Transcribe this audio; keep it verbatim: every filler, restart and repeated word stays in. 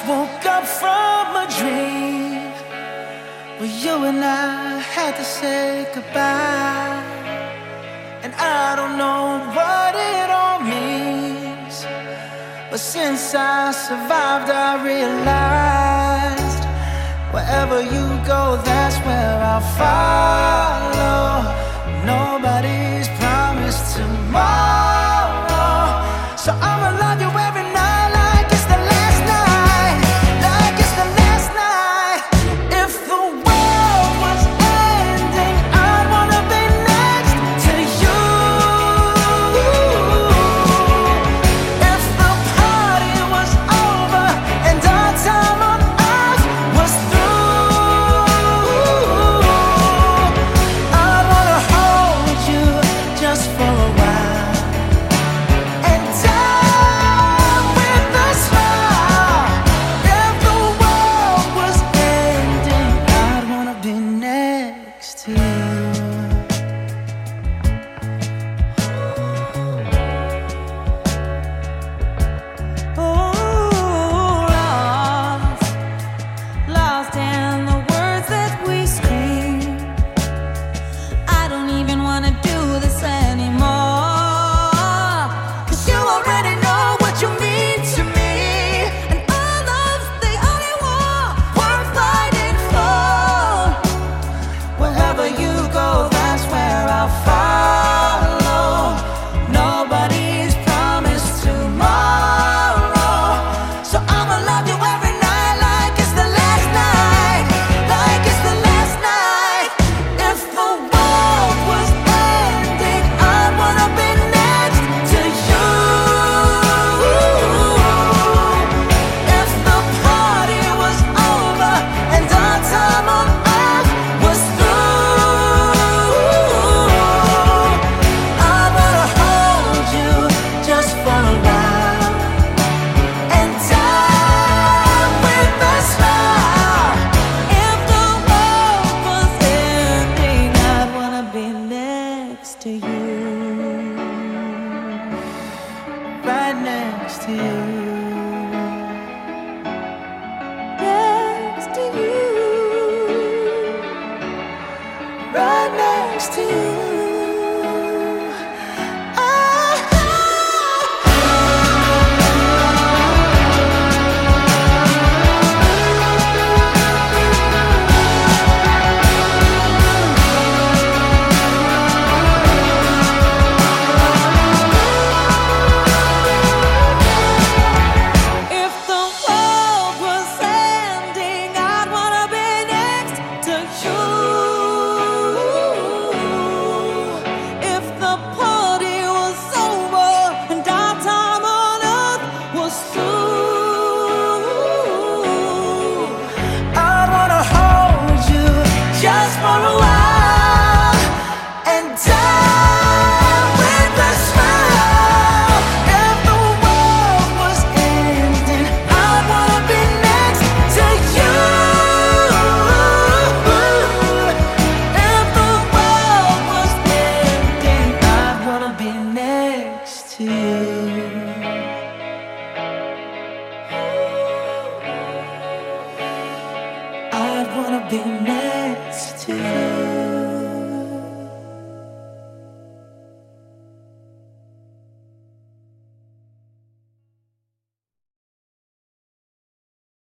woke up from a dream where you and I had to say goodbye. And I don't know what it all means, but since I survived I realized wherever you go, that's where I'll follow. Nobody's promised tomorrow, so I'ma love you every night like it's the last night, like it's the last night. If the world was ending, I'd wanna be next to you. If the party was over and our time on earth was through, I'd wanna hold you just for a while and die with a smile. If the world was ending, I'd wanna be next to you. Oh, lost, lost in the words that we scream. I don't even wanna do this anymore, 'cause you already know what you mean to me, and all love's the only war worth fighting for. Wherever you go, that's where I'll follow. Nobody's promised tomorrow, so I'ma love you every night like it's the last night, like it's the last night. If the world was ending, I'd wanna be next to you. If the party was over and our time on earth was through, I wanna hold you just for a while and die with a smile. If the world was ending, I'd wanna be next to you. Right next to you. Next to you. Right next to you. If the world was ending, I'd wanna be next to you. If the party was over and our time on earth was through, I wanna hold you just for a while and die with a smile. If the world was ending, I'd wanna be next to you. If the world was ending, I'd wanna be next to you. I'd wanna be next to you.